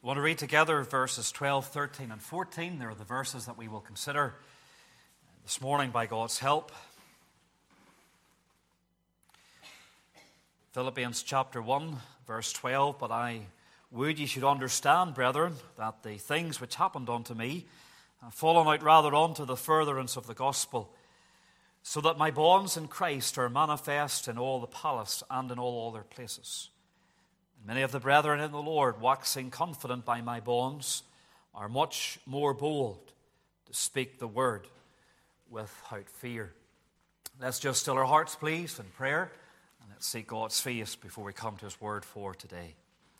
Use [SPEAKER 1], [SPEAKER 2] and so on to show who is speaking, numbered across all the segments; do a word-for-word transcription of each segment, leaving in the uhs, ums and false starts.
[SPEAKER 1] We want to read together verses twelve, thirteen, and fourteen. They're the verses that we will consider this morning by God's help. Philippians chapter one, verse twelve. But I would ye should understand, brethren, that the things which happened unto me have fallen out rather unto the furtherance of the gospel, so that my bonds in Christ are manifest in all the palace and in all other places. Many of the brethren in the Lord, waxing confident by my bonds, are much more bold to speak the word without fear. Let's just still our hearts, please, in prayer, and let's seek God's face before we come to His word for today.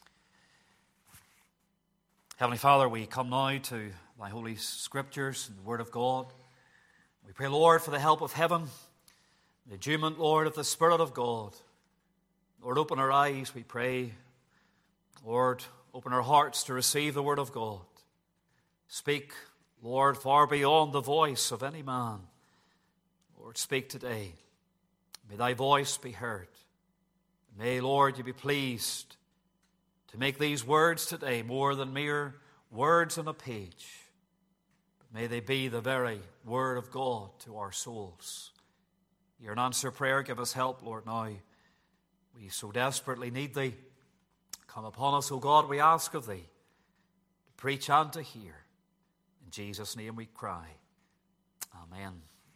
[SPEAKER 1] Heavenly Father, we come now to Thy Holy Scriptures and the Word of God. We pray, Lord, for the help of heaven, the adjument, Lord, of the Spirit of God. Lord, open our eyes, we pray. Lord, open our hearts to receive the word of God. Speak, Lord, far beyond the voice of any man. Lord, speak today. May thy voice be heard. May, Lord, you be pleased to make these words today more than mere words on a page. But may they be the very word of God to our souls. Hear an answer prayer. Give us help, Lord, now. We so desperately need thee. Come upon us, O God, we ask of thee, to preach and to hear. In Jesus' name we cry. Amen.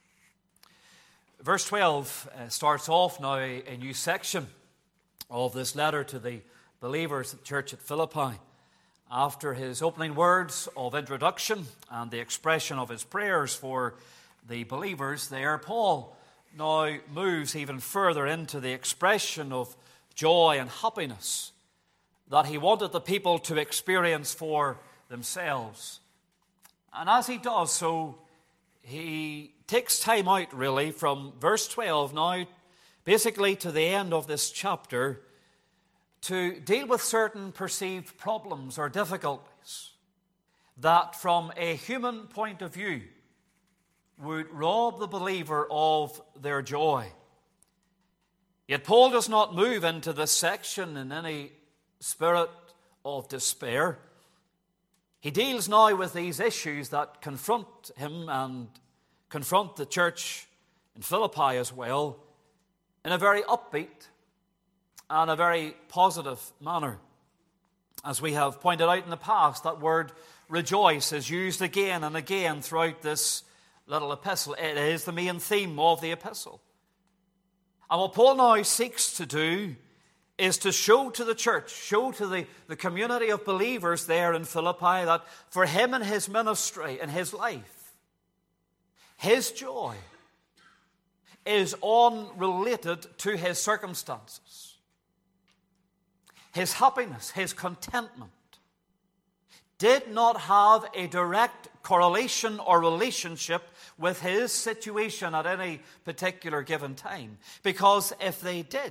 [SPEAKER 1] Verse twelve uh, starts off now a new section of this letter to the believers at the church at Philippi. After his opening words of introduction and the expression of his prayers for the believers there, Paul now moves even further into the expression of joy and happiness that he wanted the people to experience for themselves. And as he does so, he takes time out really from verse twelve now, basically to the end of this chapter, to deal with certain perceived problems or difficulties that from a human point of view would rob the believer of their joy. Yet Paul does not move into this section in any spirit of despair. He deals now with these issues that confront him and confront the church in Philippi as well in a very upbeat and a very positive manner. As we have pointed out in the past, that word rejoice is used again and again throughout this little epistle. It is the main theme of the epistle. And what Paul now seeks to do is to show to the church, show to the, the community of believers there in Philippi that for him and his ministry and his life, his joy is unrelated to his circumstances. His happiness, his contentment did not have a direct correlation or relationship with his situation at any particular given time. Because if they did,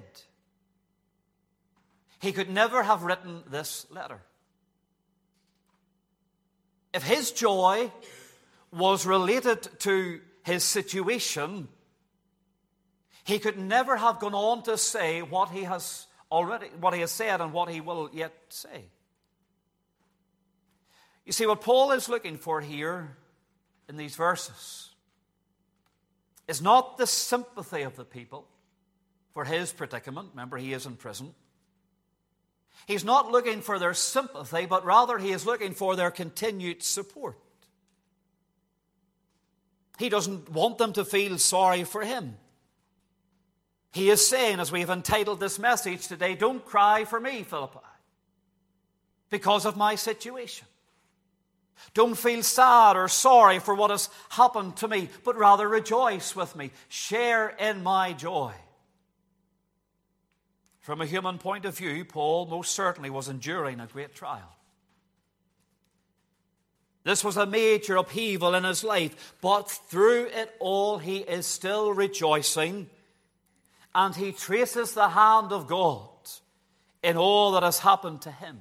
[SPEAKER 1] he could never have written this letter. If his joy was related to his situation, he could never have gone on to say what he has already, what he has said and what he will yet say. You see, what Paul is looking for here in these verses is not the sympathy of the people for his predicament. Remember, he is in prison. He's not looking for their sympathy, but rather he is looking for their continued support. He doesn't want them to feel sorry for him. He is saying, as we have entitled this message today, don't cry for me, Philippi, because of my situation. Don't feel sad or sorry for what has happened to me, but rather rejoice with me. Share in my joy. From a human point of view, Paul most certainly was enduring a great trial. This was a major upheaval in his life, but through it all he is still rejoicing, and he traces the hand of God in all that has happened to him.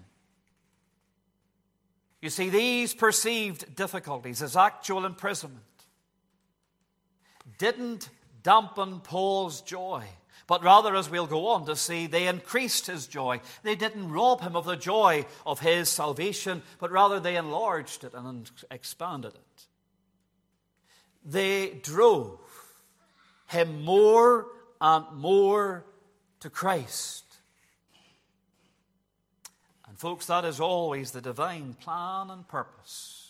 [SPEAKER 1] You see, these perceived difficulties, his actual imprisonment, didn't dampen Paul's joy, But rather, as we'll go on to see, they increased his joy. They didn't rob him of the joy of his salvation, but rather they enlarged it and expanded it. They drove him more and more to Christ. And folks, that is always the divine plan and purpose.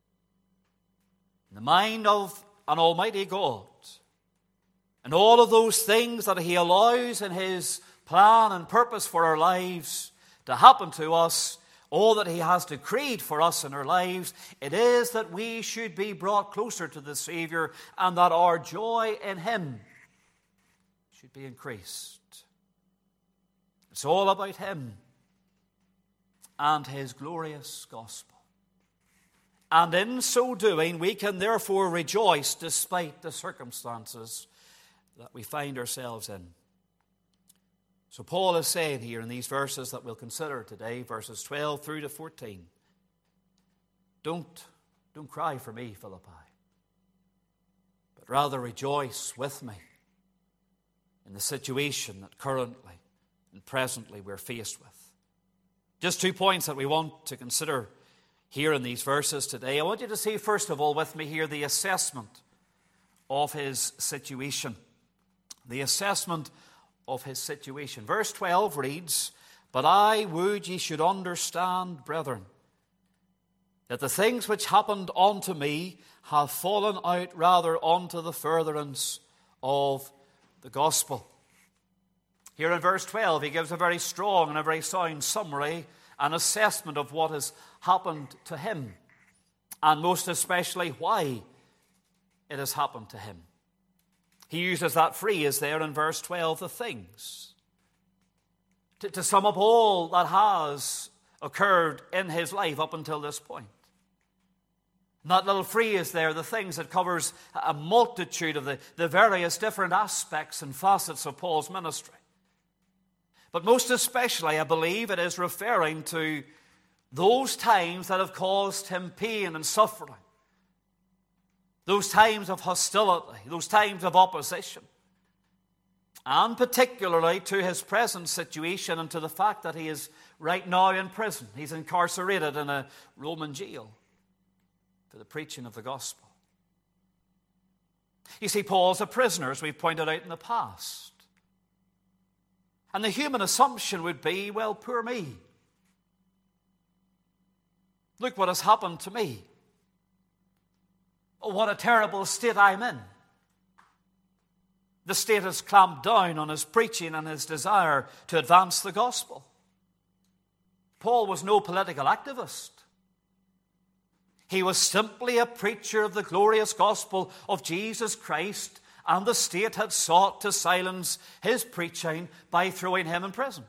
[SPEAKER 1] In the mind of an almighty God, and all of those things that he allows in his plan and purpose for our lives to happen to us, all that he has decreed for us in our lives, it is that we should be brought closer to the Savior and that our joy in him should be increased. It's all about him and his glorious gospel. And in so doing, we can therefore rejoice despite the circumstances that we find ourselves in. So Paul is saying here in these verses that we'll consider today, verses twelve through to fourteen, don't, don't cry for me, Philippi, but rather rejoice with me in the situation that currently and presently we're faced with. Just two points that we want to consider here in these verses today. I want you to see, first of all, with me here, the assessment of his situation. The assessment of his situation. Verse twelve reads, "But I would ye should understand, brethren, that the things which happened unto me have fallen out rather unto the furtherance of the gospel." Here in verse twelve, he gives a very strong and a very sound summary and assessment of what has happened to him, and most especially why it has happened to him. He uses that phrase there in verse twelve, the things, to, to sum up all that has occurred in his life up until this point. And that little phrase there, the things, it covers a multitude of the, the various different aspects and facets of Paul's ministry. But most especially, I believe, it is referring to those times that have caused him pain and suffering. Those times of hostility, those times of opposition, and particularly to his present situation and to the fact that he is right now in prison. He's incarcerated in a Roman jail for the preaching of the gospel. You see, Paul's a prisoner, as we've pointed out in the past. And the human assumption would be, well, poor me. Look what has happened to me. Oh, what a terrible state I'm in. The state has clamped down on his preaching and his desire to advance the gospel. Paul was no political activist. He was simply a preacher of the glorious gospel of Jesus Christ, and the state had sought to silence his preaching by throwing him in prison.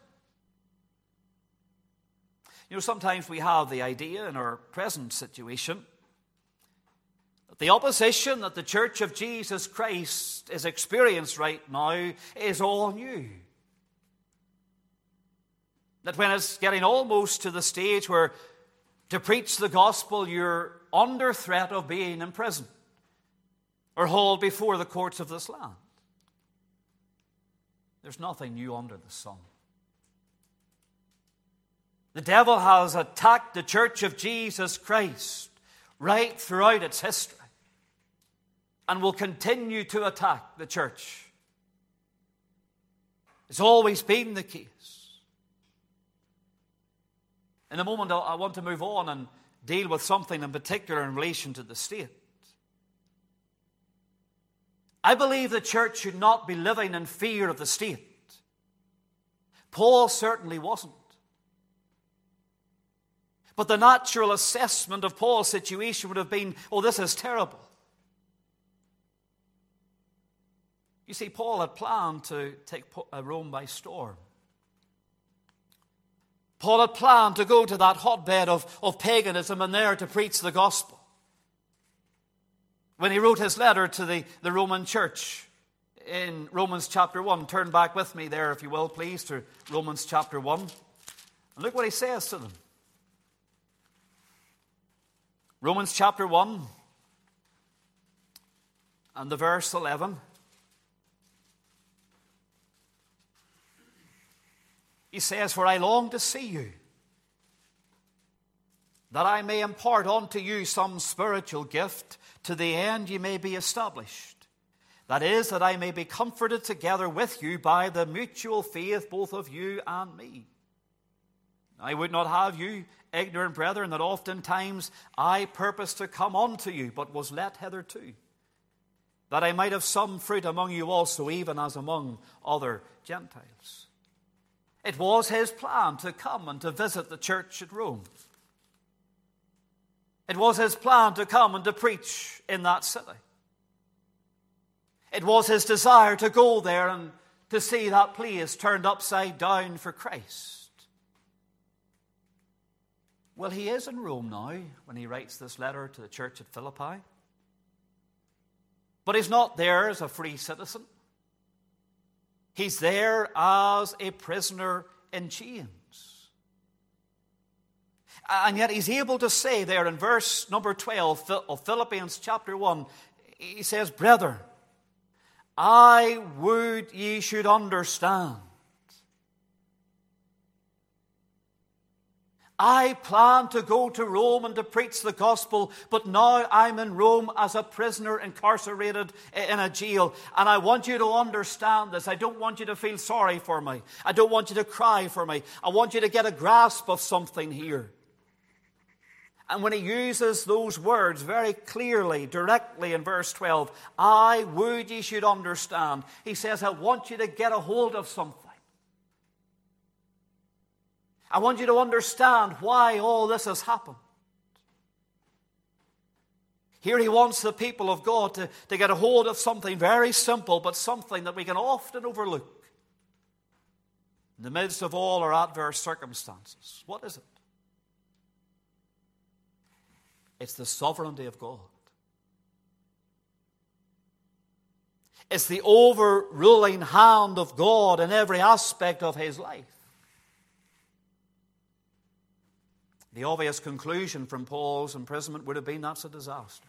[SPEAKER 1] You know, sometimes we have the idea in our present situation that the opposition that the Church of Jesus Christ is experiencing right now is all new. That when it's getting almost to the stage where to preach the gospel you're under threat of being imprisoned or hauled before the courts of this land. There's nothing new under the sun. The devil has attacked the Church of Jesus Christ right throughout its history and will continue to attack the church. It's always been the case. In a moment, I want to move on and deal with something in particular in relation to the state. I believe the church should not be living in fear of the state. Paul certainly wasn't. But the natural assessment of Paul's situation would have been, oh, this is terrible. You see, Paul had planned to take Rome by storm. Paul had planned to go to that hotbed of, of paganism and there to preach the gospel. When he wrote his letter to the, the Roman church in Romans chapter one, turn back with me there, if you will, please, to Romans chapter one. And look what he says to them. Romans chapter one and the verse eleven. He says, "For I long to see you, that I may impart unto you some spiritual gift, to the end ye may be established. That is, that I may be comforted together with you by the mutual faith both of you and me. I would not have you ignorant, brethren, that oftentimes I purposed to come unto you, but was let hitherto, that I might have some fruit among you also, even as among other Gentiles." It was his plan to come and to visit the church at Rome. It was his plan to come and to preach in that city. It was his desire to go there and to see that place turned upside down for Christ. Well, he is in Rome now when he writes this letter to the church at Philippi. But he's not there as a free citizen. He's there as a prisoner in chains. And yet he's able to say there in verse number twelve of Philippians chapter one, he says, "Brethren, I would ye should understand. I plan to go to Rome and to preach the gospel, but now I'm in Rome as a prisoner incarcerated in a jail. And I want you to understand this. I don't want you to feel sorry for me. I don't want you to cry for me. I want you to get a grasp of something here." And when he uses those words very clearly, directly in verse twelve, "I would ye should understand," he says, I want you to get a hold of something. I want you to understand why all this has happened. Here he wants the people of God to, to get a hold of something very simple, but something that we can often overlook in the midst of all our adverse circumstances. What is it? It's the sovereignty of God. It's the overruling hand of God in every aspect of his life. The obvious conclusion from Paul's imprisonment would have been that's a disaster.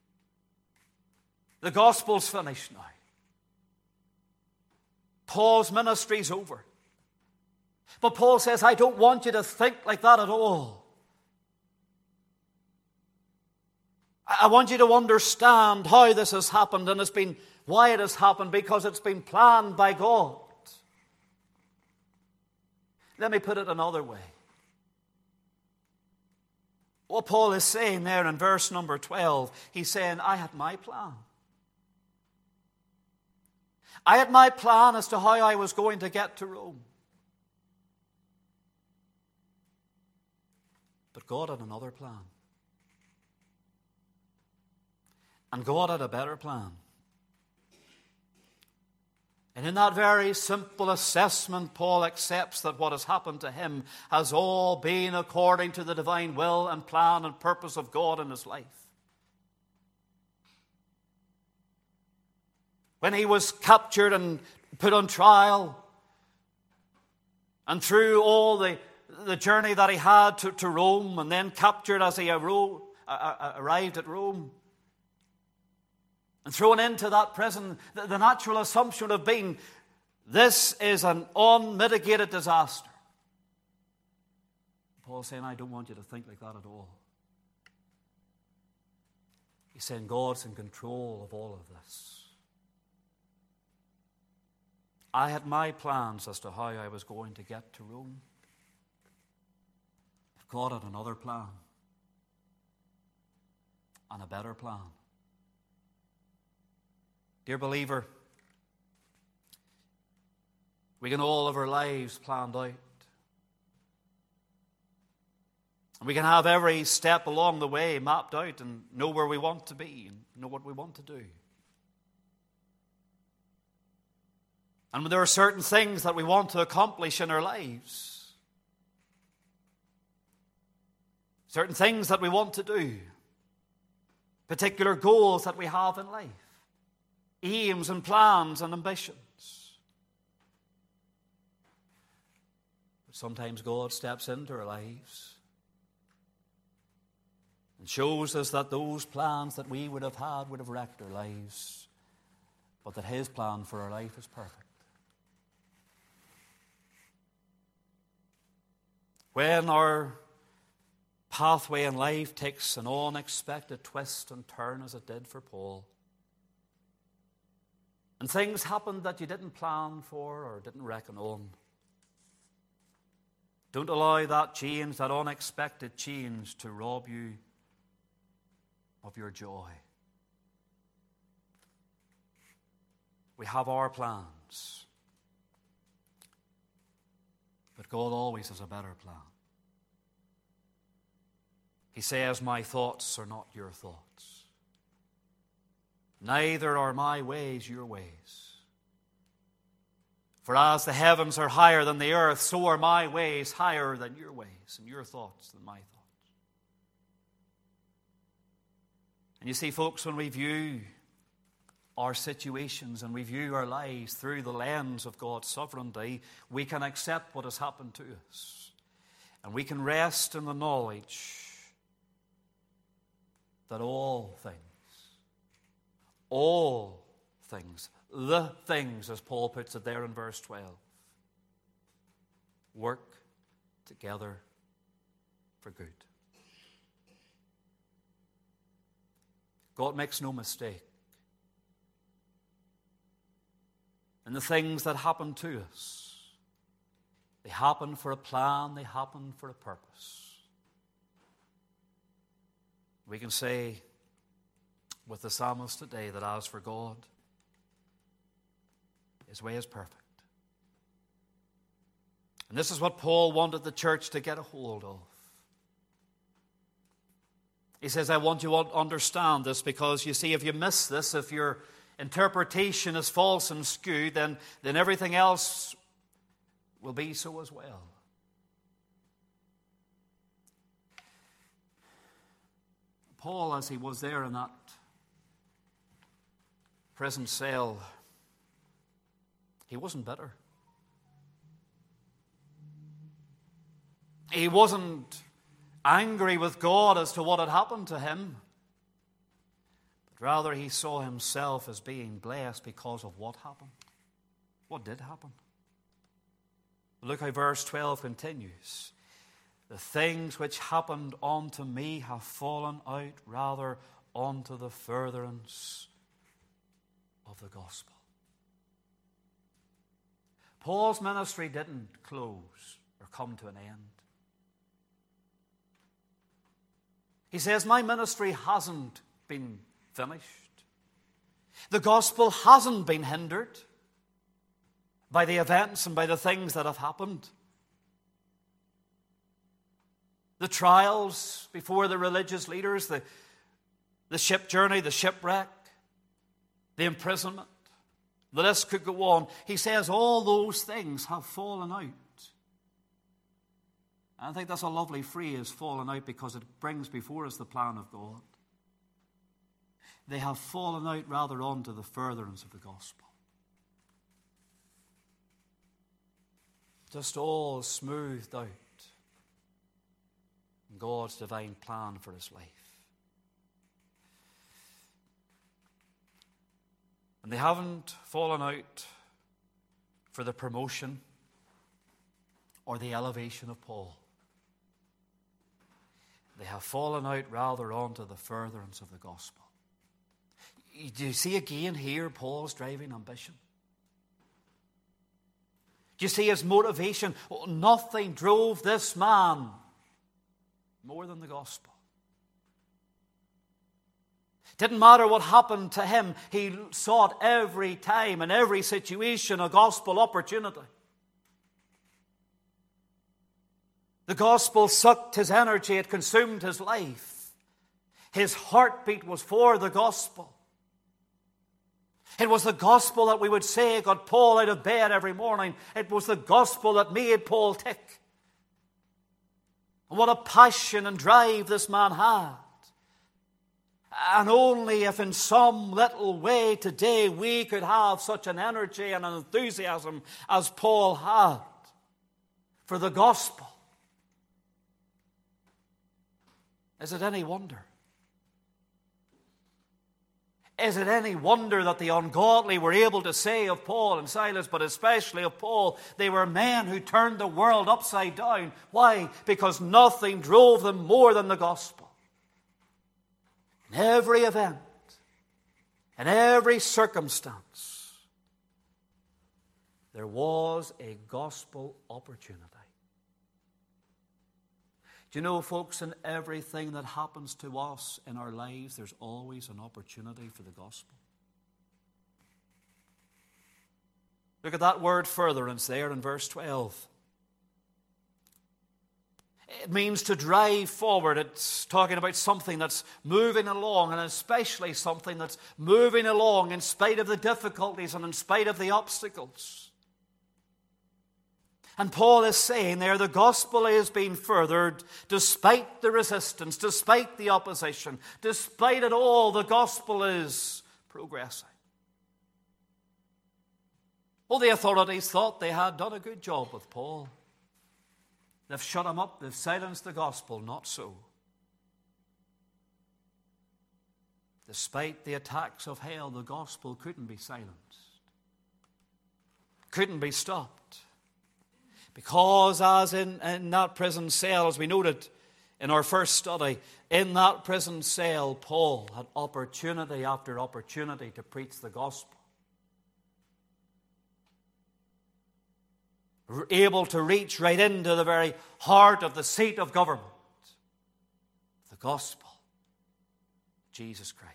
[SPEAKER 1] The gospel's finished now. Paul's ministry's over. But Paul says, I don't want you to think like that at all. I want you to understand how this has happened, and it's been why it has happened, because it's been planned by God. Let me put it another way. What Paul is saying there in verse number twelve, he's saying, I had my plan. I had my plan as to how I was going to get to Rome. But God had another plan. And God had a better plan. And in that very simple assessment, Paul accepts that what has happened to him has all been according to the divine will and plan and purpose of God in his life. When he was captured and put on trial, and through all the, the journey that he had to, to Rome, and then captured as he arose, uh, arrived at Rome, and thrown into that prison, the, the natural assumption would have been, this is an unmitigated disaster. Paul's saying, I don't want you to think like that at all. He's saying God's in control of all of this. I had my plans as to how I was going to get to Rome. But God had another plan. And a better plan. Dear believer, we can all have our lives planned out. And we can have every step along the way mapped out and know where we want to be and know what we want to do. And there are certain things that we want to accomplish in our lives. Certain things that we want to do. Particular goals that we have in life. Aims and plans and ambitions. But sometimes God steps into our lives and shows us that those plans that we would have had would have wrecked our lives, but that his plan for our life is perfect. When our pathway in life takes an unexpected twist and turn as it did for Paul, and things happen that you didn't plan for or didn't reckon on, don't allow that change, that unexpected change, to rob you of your joy. We have our plans, but God always has a better plan. He says, my thoughts are not your thoughts. Neither are my ways your ways. For as the heavens are higher than the earth, so are my ways higher than your ways, and your thoughts than my thoughts. And you see, folks, when we view our situations and we view our lives through the lens of God's sovereignty, we can accept what has happened to us. And we can rest in the knowledge that all things, all things, the things, as Paul puts it there in verse twelve, work together for good. God makes no mistake. And the things that happen to us, they happen for a plan, they happen for a purpose. We can say with the psalmist today that as for God, his way is perfect. And this is what Paul wanted the church to get a hold of. He says, I want you to understand this, because you see, if you miss this, if your interpretation is false and skewed, then, then everything else will be so as well. Paul, as he was there in that prison cell, he wasn't bitter. He wasn't angry with God as to what had happened to him. But rather, he saw himself as being blessed because of what happened. What did happen? Look how verse twelve continues. The things which happened unto me have fallen out rather unto the furtherance of the gospel. Paul's ministry didn't close or come to an end. He says, my ministry hasn't been finished. The gospel hasn't been hindered by the events and by the things that have happened. The trials before the religious leaders, the, the ship journey, the shipwreck, the imprisonment, the list could go on. He says all those things have fallen out. I think that's a lovely phrase, fallen out, because it brings before us the plan of God. They have fallen out rather onto the furtherance of the gospel. Just all smoothed out in God's divine plan for his life. And they haven't fallen out for the promotion or the elevation of Paul. They have fallen out rather onto the furtherance of the gospel. Do you see again here Paul's driving ambition? Do you see his motivation? Oh, nothing drove this man more than the gospel. Didn't matter what happened to him, he sought every time in every situation a gospel opportunity. The gospel sucked his energy, it consumed his life. His heartbeat was for the gospel. It was the gospel that we would say got Paul out of bed every morning. It was the gospel that made Paul tick. And what a passion and drive this man had. And only if in some little way today we could have such an energy and an enthusiasm as Paul had for the gospel. Is it any wonder? Is it any wonder that the ungodly were able to say of Paul and Silas, but especially of Paul, they were men who turned the world upside down? Why? Because nothing drove them more than the gospel. In every event, in every circumstance, there was a gospel opportunity. Do you know, folks, in everything that happens to us in our lives, there's always an opportunity for the gospel. Look at that word furtherance there in verse twelve. It means to drive forward. It's talking about something that's moving along, and especially something that's moving along in spite of the difficulties and in spite of the obstacles. And Paul is saying there, the gospel is being furthered despite the resistance, despite the opposition, despite it all, the gospel is progressing. Well, the authorities thought they had done a good job with Paul. They've shut him up, they've silenced the gospel. Not so. Despite the attacks of hell, the gospel couldn't be silenced, couldn't be stopped. Because as in, in that prison cell, as we noted in our first study, in that prison cell, Paul had opportunity after opportunity to preach the gospel. Able to reach right into the very heart of the seat of government. The gospel. Jesus Christ.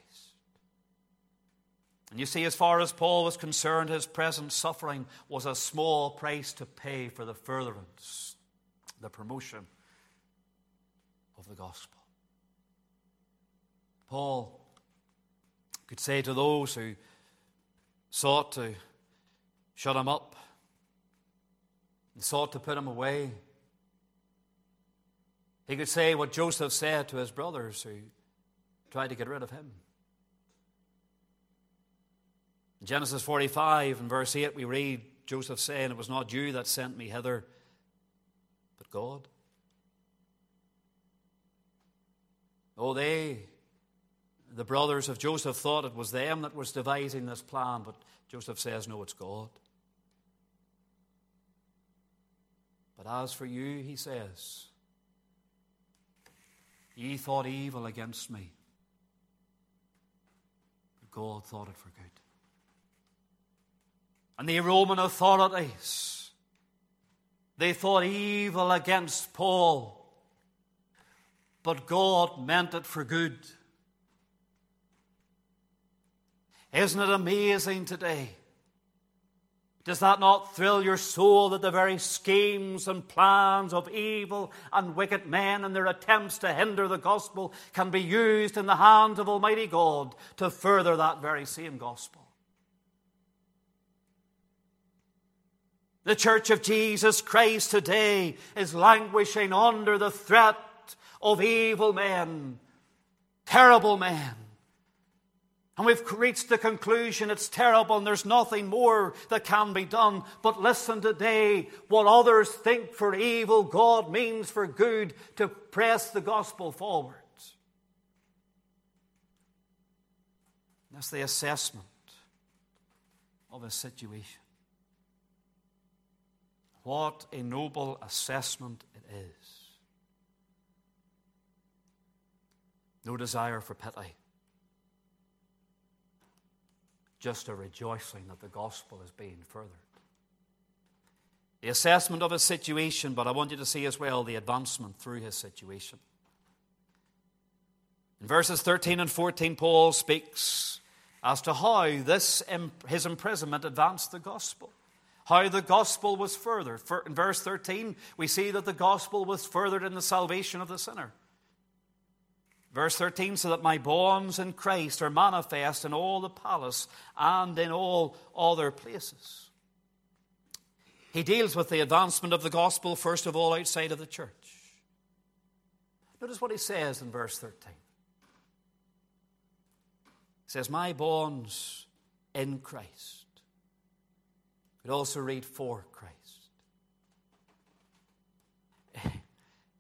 [SPEAKER 1] And you see, as far as Paul was concerned, his present suffering was a small price to pay for the furtherance, the promotion of the gospel. Paul could say to those who sought to shut him up and sought to put him away, he could say what Joseph said to his brothers who tried to get rid of him. In Genesis forty-five, in verse eight, we read Joseph saying, "It was not you that sent me hither, but God." Oh, they, the brothers of Joseph, thought it was them that was devising this plan, but Joseph says, no, it's God. But as for you, he says, ye thought evil against me, but God thought it for good. And the Roman authorities, they thought evil against Paul, but God meant it for good. Isn't it amazing today? Does that not thrill your soul that the very schemes and plans of evil and wicked men and their attempts to hinder the gospel can be used in the hands of Almighty God to further that very same gospel? The Church of Jesus Christ today is languishing under the threat of evil men, terrible men. And we've reached the conclusion it's terrible and there's nothing more that can be done. But listen today, what others think for evil, God means for good to press the gospel forward. That's the assessment of a situation. What a noble assessment it is. No desire for pity. Just a rejoicing that the gospel is being furthered. The assessment of his situation, but I want you to see as well the advancement through his situation. In verses thirteen and fourteen, Paul speaks as to how this his imprisonment advanced the gospel. How the gospel was furthered. In verse thirteen, we see that the gospel was furthered in the salvation of the sinner. Verse thirteen, so that my bonds in Christ are manifest in all the palace and in all other places. He deals with the advancement of the gospel, first of all, outside of the church. Notice what he says in verse thirteen. He says, my bonds in Christ. You could also read for Christ.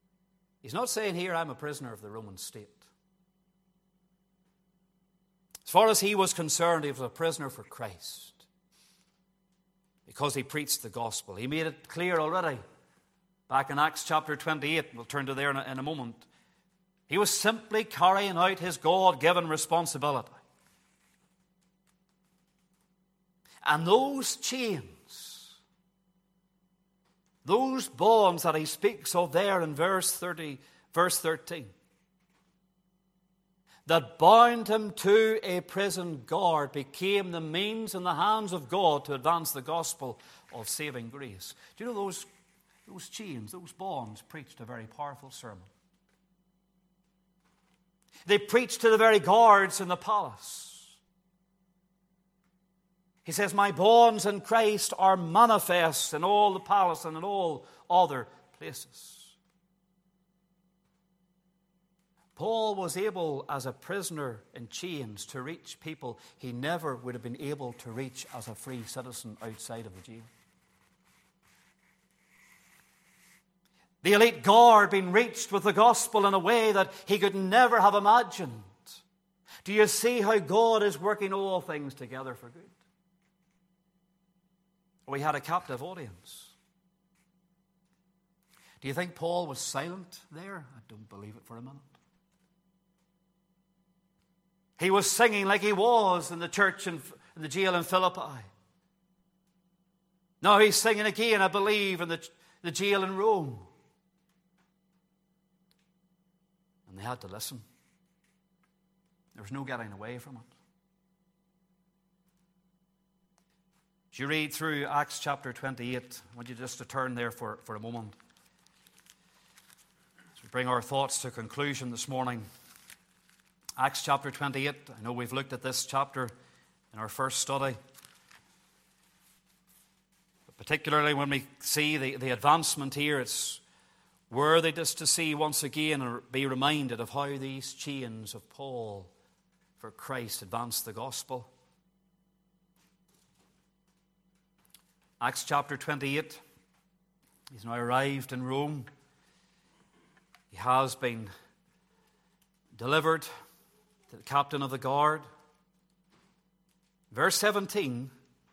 [SPEAKER 1] He's not saying here, I'm a prisoner of the Roman state. As far as he was concerned, he was a prisoner for Christ because he preached the gospel. He made it clear already back in Acts chapter twenty-eight. We'll turn to there in a, in a moment. He was simply carrying out his God-given responsibility. And those chains, those bonds that he speaks of there in verse thirty, verse thirteen, that bound him to a prison guard, became the means in the hands of God to advance the gospel of saving grace. Do you know those, those chains, those bonds preached a very powerful sermon? They preached to the very guards in the palace. He says, my bonds in Christ are manifest in all the palace and in all other places. Paul was able, as a prisoner in chains, to reach people he never would have been able to reach as a free citizen outside of the jail. The elite guard being reached with the gospel in a way that he could never have imagined. Do you see how God is working all things together for good? We had a captive audience. Do you think Paul was silent there? I don't believe it for a minute. He was singing like he was in the church in, in the jail in Philippi. Now he's singing again, I believe, in the, the jail in Rome. And they had to listen. There was no getting away from it. As you read through Acts chapter twenty-eight, I want you just to turn there for, for a moment. As we bring our thoughts to a conclusion this morning. Acts chapter twenty-eight. I know we've looked at this chapter in our first study. But particularly when we see the, the advancement here, it's worthy just to see once again and be reminded of how these chains of Paul for Christ advanced the gospel. Acts chapter twenty-eight. He's now arrived in Rome. He has been delivered to the captain of the guard. Verse seventeen,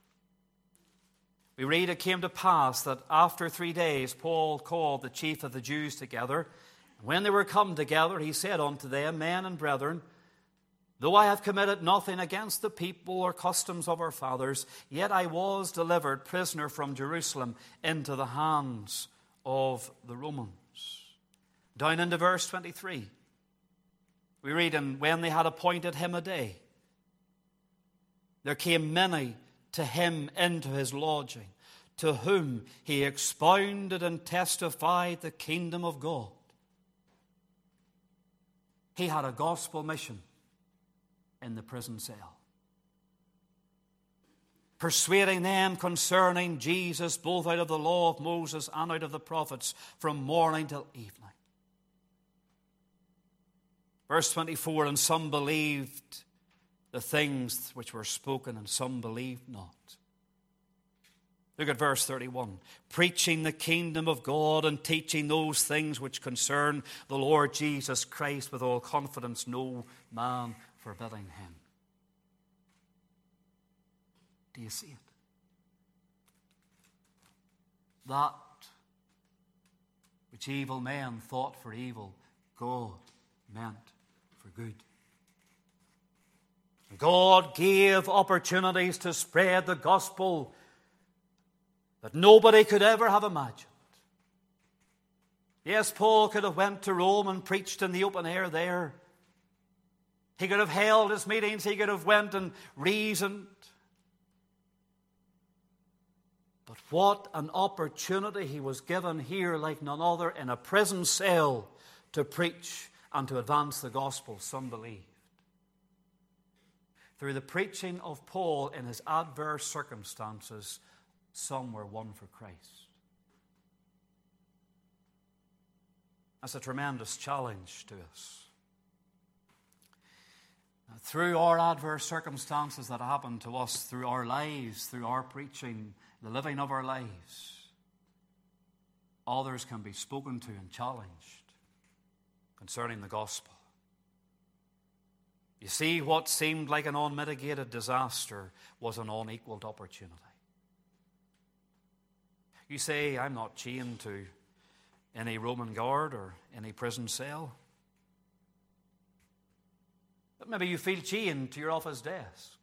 [SPEAKER 1] we read, it came to pass that after three days Paul called the chief of the Jews together. And when they were come together, he said unto them, men and brethren, though I have committed nothing against the people or customs of our fathers, yet I was delivered prisoner from Jerusalem into the hands of the Romans. Down into verse twenty-three, we read, and when they had appointed him a day, there came many to him into his lodging, to whom he expounded and testified the kingdom of God. He had a gospel mission in the prison cell, persuading them concerning Jesus, both out of the law of Moses and out of the prophets, from morning till evening. Verse twenty-four, and some believed the things which were spoken, and some believed not. Look at verse thirty-one. Preaching the kingdom of God and teaching those things which concern the Lord Jesus Christ with all confidence, no man forbidding him. Do you see it? That which evil men thought for evil, God meant for good. God gave opportunities to spread the gospel that nobody could ever have imagined. Yes, Paul could have went to Rome and preached in the open air there. He could have held his meetings. He could have went and reasoned. But what an opportunity he was given here like none other in a prison cell to preach and to advance the gospel. Some believed. Through the preaching of Paul in his adverse circumstances, some were won for Christ. That's a tremendous challenge to us. Through our adverse circumstances that happen to us, through our lives, through our preaching, the living of our lives, others can be spoken to and challenged concerning the gospel. You see, what seemed like an unmitigated disaster was an unequaled opportunity. You say, I'm not chained to any Roman guard or any prison cell. But maybe you feel chained to your office desk.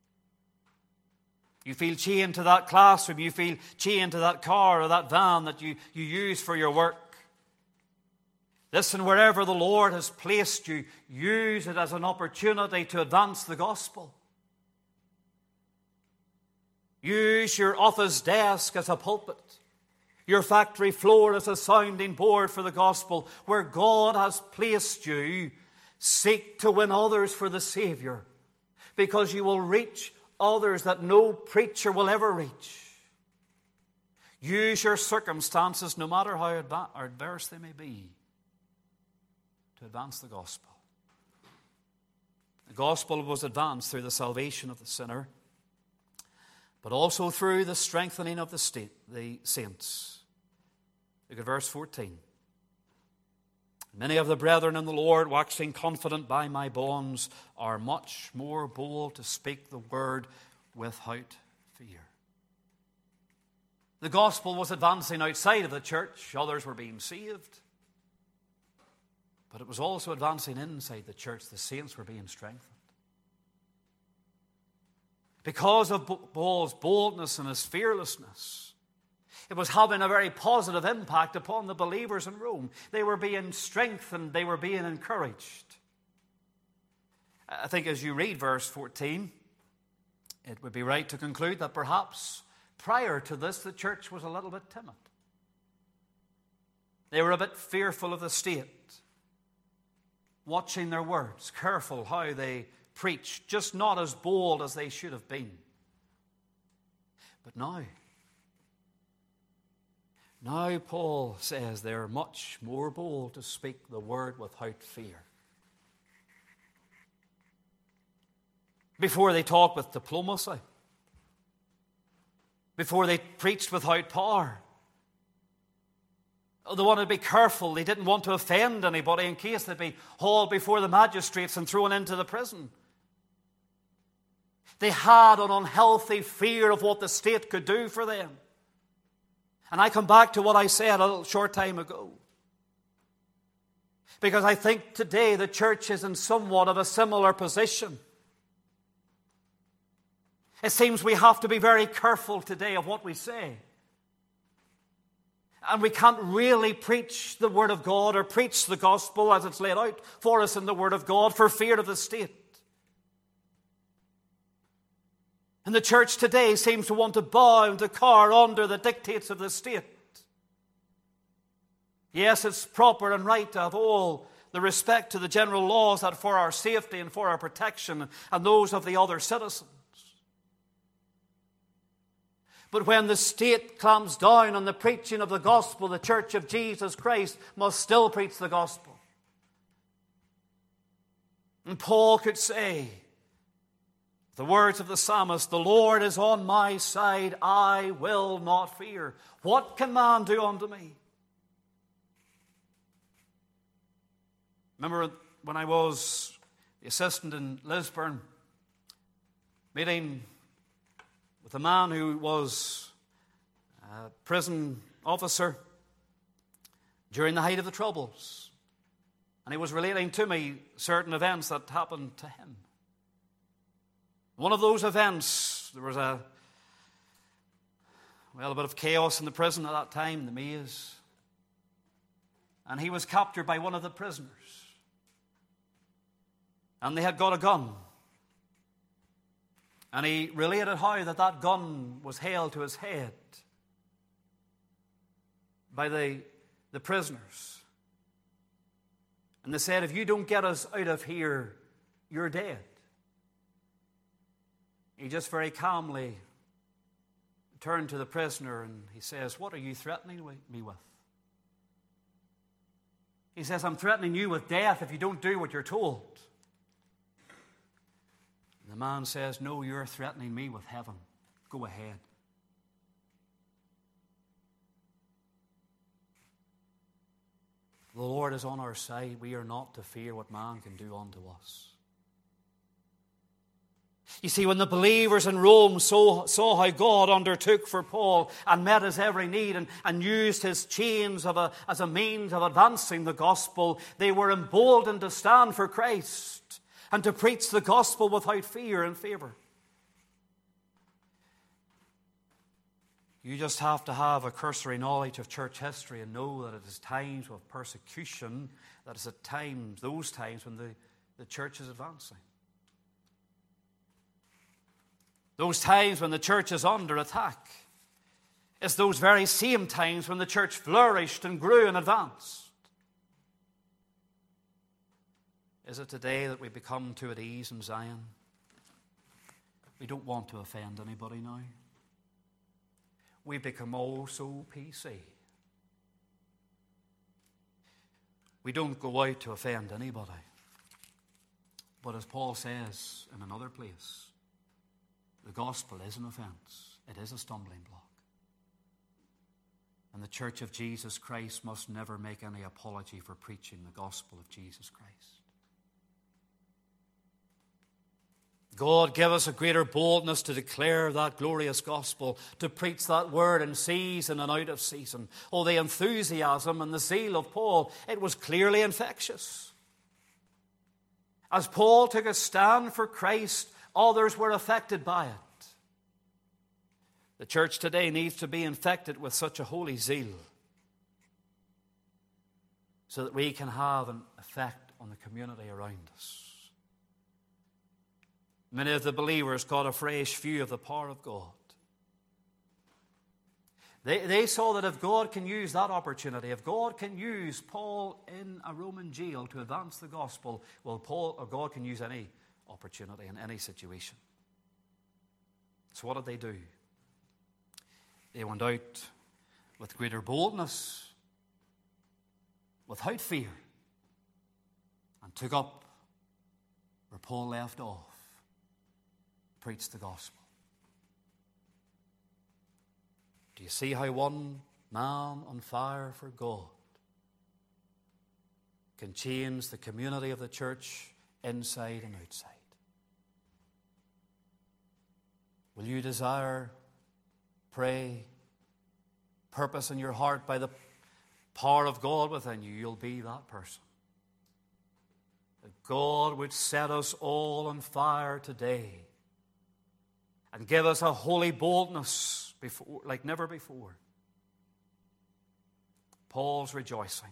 [SPEAKER 1] You feel chained to that classroom. You feel chained to that car or that van that you, you use for your work. Listen, wherever the Lord has placed you, use it as an opportunity to advance the gospel. Use your office desk as a pulpit, your factory floor as a sounding board for the gospel. Where God has placed you, seek to win others for the Savior, because you will reach others that no preacher will ever reach. Use your circumstances, no matter how adverse they may be, to advance the gospel. The gospel was advanced through the salvation of the sinner, but also through the strengthening of the state, the saints. Look at verse fourteen. Many of the brethren in the Lord, waxing confident by my bonds, are much more bold to speak the word without fear. The gospel was advancing outside of the church. Others were being saved. But it was also advancing inside the church. The saints were being strengthened. Because of Paul's boldness and his fearlessness, it was having a very positive impact upon the believers in Rome. They were being strengthened. They were being encouraged. I think as you read verse fourteen, it would be right to conclude that perhaps prior to this, the church was a little bit timid. They were a bit fearful of the state, watching their words, careful how they preached, just not as bold as they should have been. But now, now Paul says they're much more bold to speak the word without fear. Before they talked with diplomacy, before they preached without power, they wanted to be careful. They didn't want to offend anybody in case they'd be hauled before the magistrates and thrown into the prison. They had an unhealthy fear of what the state could do for them. And I come back to what I said a little short time ago. Because I think today the church is in somewhat of a similar position. It seems we have to be very careful today of what we say. And we can't really preach the Word of God or preach the gospel as it's laid out for us in the Word of God for fear of the state. And the church today seems to want to bow and to cower under the dictates of the state. Yes, it's proper and right to have all the respect to the general laws that are for our safety and for our protection and those of the other citizens. But when the state clamps down on the preaching of the gospel, the church of Jesus Christ must still preach the gospel. And Paul could say, the words of the psalmist, the Lord is on my side, I will not fear. What can man do unto me? Remember when I was the assistant in Lisburn, meeting with a man who was a prison officer during the height of the Troubles. And he was relating to me certain events that happened to him. One of those events, there was a, well, a bit of chaos in the prison at that time, the maze. And he was captured by one of the prisoners. And they had got a gun. And he related how that, that gun was held to his head by the, the prisoners. And they said, if you don't get us out of here, you're dead. He just very calmly turned to the prisoner and he says, what are you threatening me with? He says, I'm threatening you with death if you don't do what you're told. And the man says, no, you're threatening me with heaven. Go ahead. The Lord is on our side. We are not to fear what man can do unto us. You see, when the believers in Rome saw, saw how God undertook for Paul and met his every need and, and used his chains of a, as a means of advancing the gospel, they were emboldened to stand for Christ and to preach the gospel without fear and favor. You just have to have a cursory knowledge of church history and know that it is times of persecution, that is at times, those times when the, the church is advancing. Those times when the church is under attack. It's those very same times when the church flourished and grew and advanced. Is it today that we become too at ease in Zion? We don't want to offend anybody now. We become all so P C. We don't go out to offend anybody. But as Paul says in another place, the gospel is an offense. It is a stumbling block. And the Church of Jesus Christ must never make any apology for preaching the gospel of Jesus Christ. God, give us a greater boldness to declare that glorious gospel, to preach that word in season and out of season. Oh, the enthusiasm and the zeal of Paul, it was clearly infectious. As Paul took a stand for Christ, others were affected by it. The church today needs to be infected with such a holy zeal so that we can have an effect on the community around us. Many of the believers got a fresh view of the power of God. They, they saw that if God can use that opportunity, if God can use Paul in a Roman jail to advance the gospel, well, Paul or God can use any opportunity in any situation. So what did they do? They went out with greater boldness, without fear, and took up where Paul left off. Preach the gospel. Do you see how one man on fire for God can change the community of the church inside and outside? Will you desire, pray, purpose in your heart by the power of God within you? You'll be that person. That God would set us all on fire today and give us a holy boldness before, like never before. Paul's rejoicing.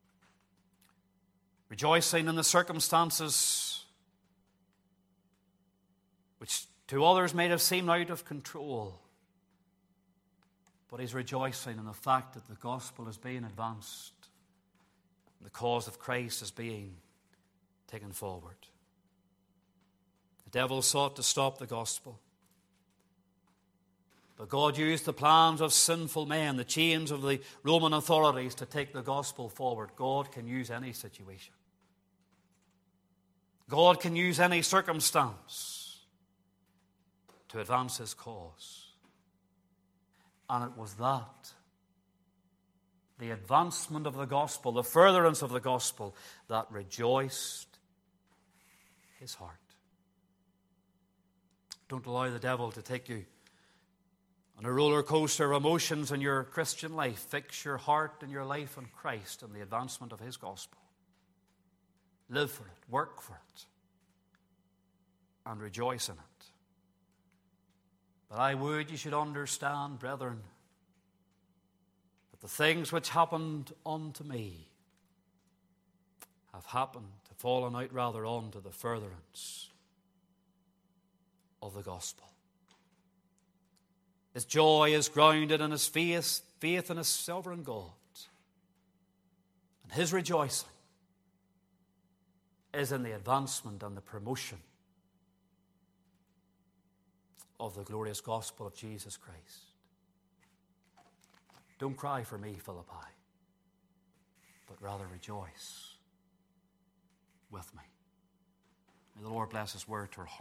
[SPEAKER 1] Rejoicing in the circumstances which to others may have seemed out of control. But he's rejoicing in the fact that the gospel is being advanced. The cause of Christ is being taken forward. The devil sought to stop the gospel. But God used the plans of sinful men, the chains of the Roman authorities, to take the gospel forward. God can use any situation. God can use any circumstance to advance his cause. And it was that, the advancement of the gospel, the furtherance of the gospel, that rejoiced his heart. Don't allow the devil to take you on a roller coaster of emotions in your Christian life. Fix your heart and your life on Christ and the advancement of his gospel. Live for it, work for it, and rejoice in it. But I would you should understand, brethren, that the things which happened unto me have happened, have fallen out rather on to the furtherance of the gospel. His joy is grounded in his faith, faith in his sovereign God. And his rejoicing is in the advancement and the promotion of the glorious gospel of Jesus Christ. Don't cry for me, Philippi, but rather rejoice with me. May the Lord bless his word to our hearts.